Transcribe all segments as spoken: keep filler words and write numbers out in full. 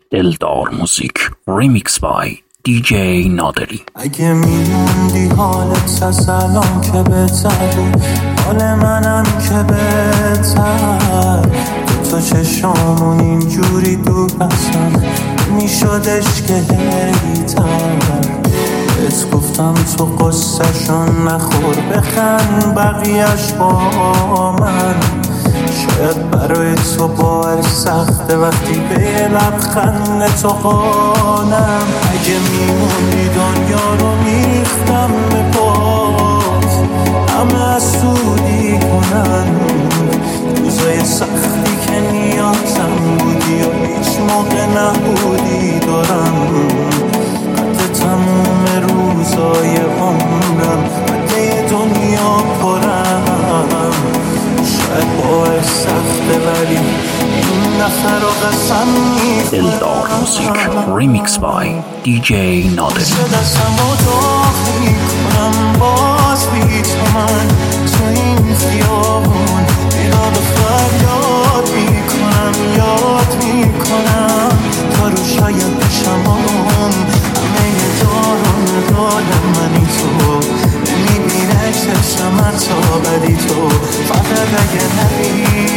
دلدار موزیک ریمیکس بای دی جی نادری. اگه میموندی حالت از الان که بهتر بود، حال منم که بهتر. تو چشامون اینجوری دور بسن میشدش که هیتر. بهت گفتم تو قصه‌شون نخور، بخند بقیهش با من. شاید برای تو باور سخته وقتی به یه لبخند تو قانم. اگه میموندی دنیا رو میریختم به پاس، همه از سودی کنن روزای سختی که نیازم بودی و هیچ موقع نبودی. دارم قد تموم روزای عمرم، قد یه دنیا پرم. شاید باعث سخته ولی این نفر رو قسم میخورم. دلدار موزیک ریمیکس بای دی جی نادری. دستم رو داغ میکنم باز بی تو من تو این خیابون اینا رو فریاد میکنم، یاد میکنم تا رو شاید بشمام. همه دارم دارم منی تو نمیبینه چشم تا بدی تو. فقط اگه نری،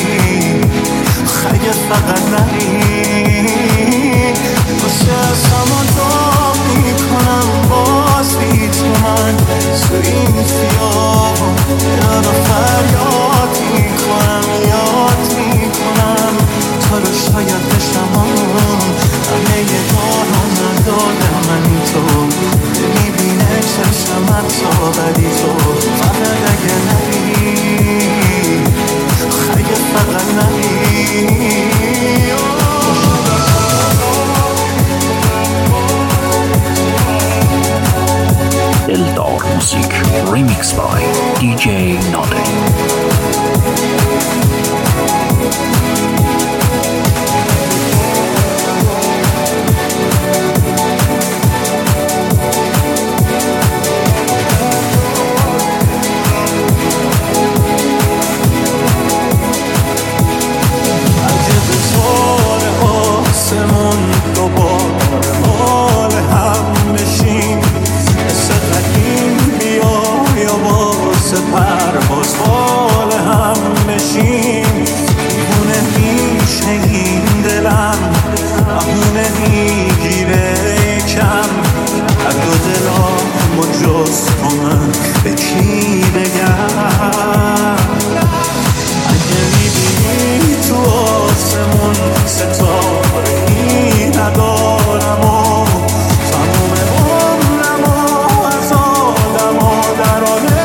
اگه فقط نری واسه ازم رو داغ میکنم باز بی تو من تو این خیابون اینا رو فریاد میکنم، یاد میکنم تا رو شاید بشمام. همه یه دارم ندارم منی تو نمیبینه چشم تا بدی تو. فقط اگه نری، اگه فقط نری. دلدار موزیک ریمیکس بای دی جی نادری. پرواز حال هم بشیم دیوونه میشه این دلم، بهونه میگیره کم. هر دو دلام و جز تو من به کی بگم؟ اگه میبینی تو آسمون ستاره‌ای ندارم و تموم عمرم و از آدم ها در آن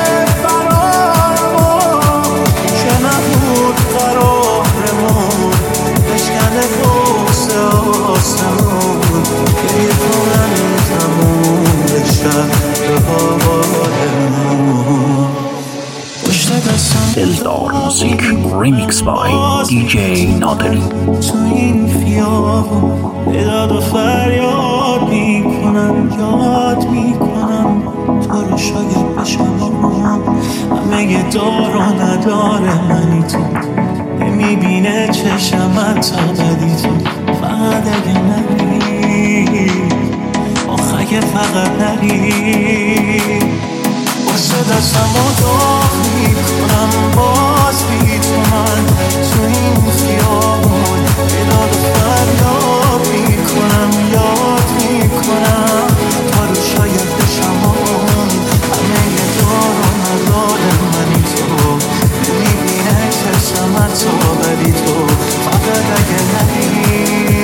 دلدار موزیک ریمیکس بای دی جی نادری. تو این خیابون دلاد و فریاد میکنم، یاد میکنم تو رو شاید بشمام. همه دار و نداره منی تو نمیبینه چشم تا بدی تو. فقط اگه نری، آخ اگه فقط نری واسه دستم رو داغ میکنم باز بی تو من تو این خیابون اینا رو فریاد میکنم، یاد میکنم تا رو شاید بشمام. همه دار و ندار منی تو نمیبینه چشم تا بدی تو. فقط اگه نری،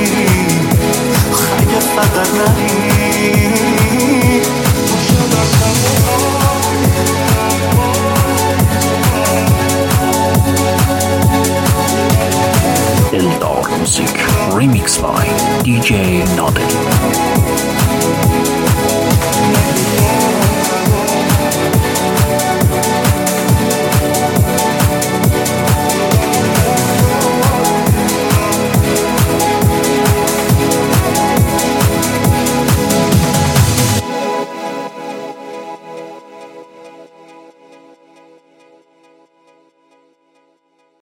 اگه فقط نری دلدار موزیک ریمیکس بای دی جی نادری.